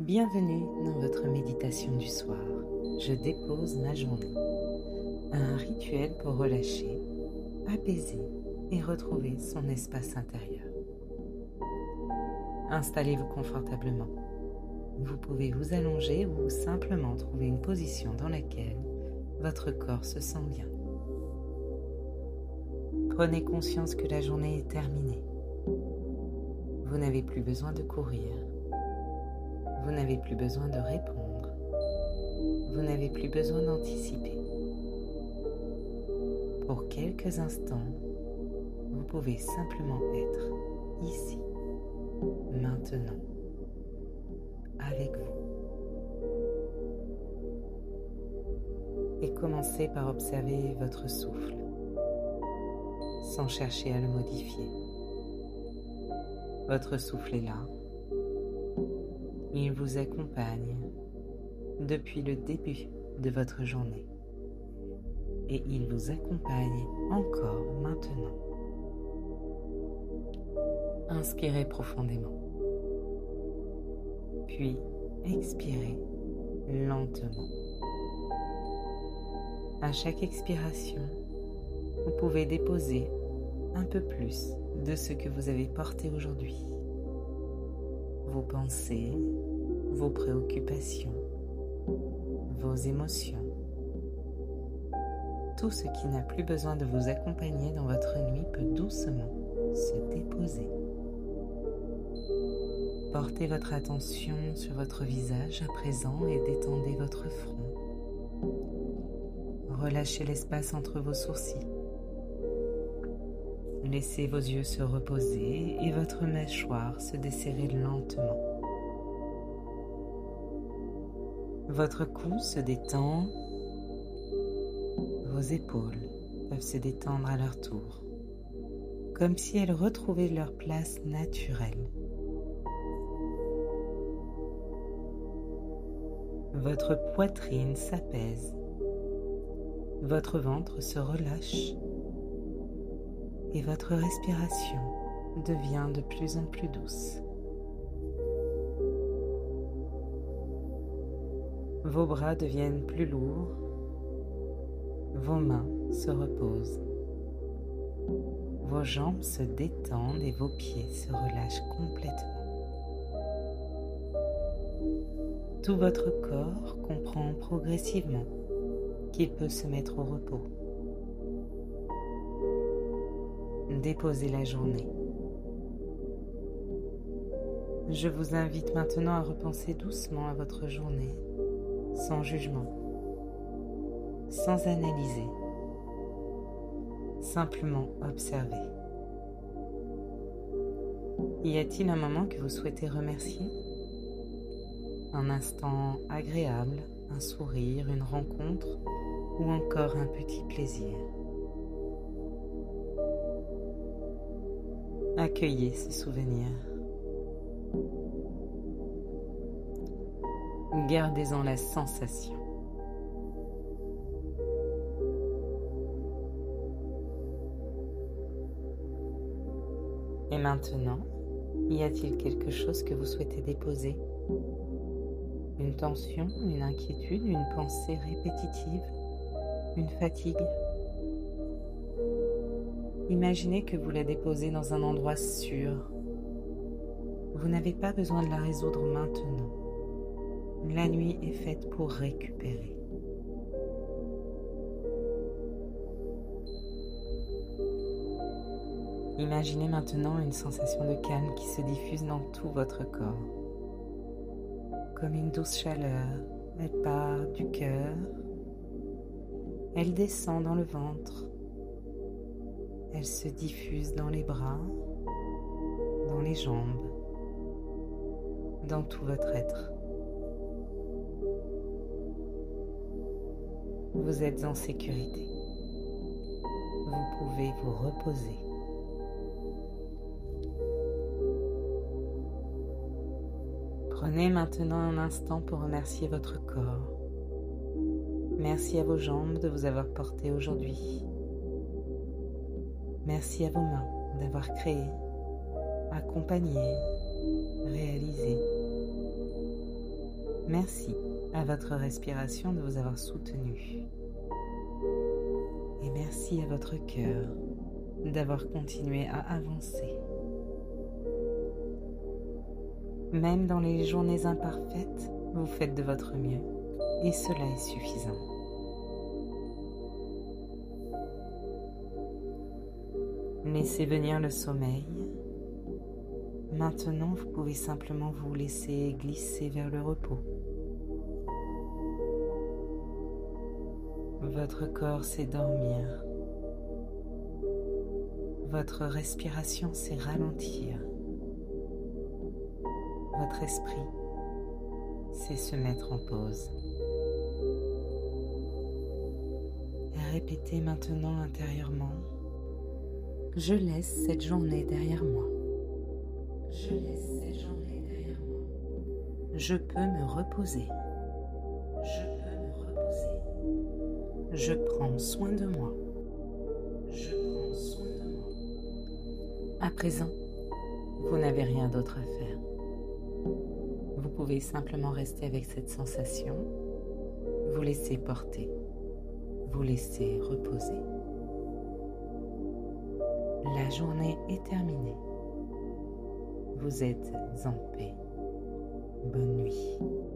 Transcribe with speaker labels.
Speaker 1: Bienvenue dans votre méditation du soir. Je dépose ma journée. Un rituel pour relâcher, apaiser et retrouver son espace intérieur. Installez-vous confortablement. Vous pouvez vous allonger ou simplement trouver une position dans laquelle votre corps se sent bien. Prenez conscience que la journée est terminée. Vous n'avez plus besoin de courir. Vous n'avez plus besoin de répondre. Vous n'avez plus besoin d'anticiper. Pour quelques instants, vous pouvez simplement être ici, maintenant, avec vous. Et commencez par observer votre souffle, sans chercher à le modifier. Votre souffle est là. Il vous accompagne depuis le début de votre journée et il vous accompagne encore maintenant. Inspirez profondément, puis expirez lentement. À chaque expiration, vous pouvez déposer un peu plus de ce que vous avez porté aujourd'hui. Vos pensées, vos préoccupations, vos émotions, tout ce qui n'a plus besoin de vous accompagner dans votre nuit peut doucement se déposer. Portez votre attention sur votre visage à présent et détendez votre front. Relâchez l'espace entre vos sourcils. Laissez vos yeux se reposer et votre mâchoire se desserrer lentement. Votre cou se détend. Vos épaules peuvent se détendre à leur tour, comme si elles retrouvaient leur place naturelle. Votre poitrine s'apaise. Votre ventre se relâche. Et votre respiration devient de plus en plus douce. Vos bras deviennent plus lourds. Vos mains se reposent. Vos jambes se détendent et vos pieds se relâchent complètement. Tout votre corps comprend progressivement qu'il peut se mettre au repos. Déposez la journée. Je vous invite maintenant à repenser doucement à votre journée, sans jugement, sans analyser, simplement observer. Y a-t-il un moment que vous souhaitez remercier? Un instant agréable, un sourire, une rencontre ou encore un petit plaisir? Accueillez ce souvenir. Gardez-en la sensation. Et maintenant, y a-t-il quelque chose que vous souhaitez déposer? Une tension, une inquiétude, une pensée répétitive, une fatigue? Imaginez que vous la déposez dans un endroit sûr. Vous n'avez pas besoin de la résoudre maintenant. La nuit est faite pour récupérer. Imaginez maintenant une sensation de calme qui se diffuse dans tout votre corps. Comme une douce chaleur, elle part du cœur, elle descend dans le ventre. Elle se diffuse dans les bras, dans les jambes, dans tout votre être. Vous êtes en sécurité. Vous pouvez vous reposer. Prenez maintenant un instant pour remercier votre corps. Merci à vos jambes de vous avoir porté aujourd'hui. Merci à vos mains d'avoir créé, accompagné, réalisé. Merci à votre respiration de vous avoir soutenu. Et merci à votre cœur d'avoir continué à avancer. Même dans les journées imparfaites, vous faites de votre mieux et cela est suffisant. Laissez venir le sommeil. Maintenant, vous pouvez simplement vous laisser glisser vers le repos. Votre corps sait dormir. Votre respiration sait ralentir. Votre esprit sait se mettre en pause. Et répétez maintenant intérieurement: je laisse cette journée derrière moi. Je laisse cette journée derrière moi. Je peux me reposer. Je peux me reposer. Je prends soin de moi. Je prends soin de moi. À présent, vous n'avez rien d'autre à faire. Vous pouvez simplement rester avec cette sensation, vous laisser porter, vous laisser reposer. La journée est terminée. Vous êtes en paix. Bonne nuit.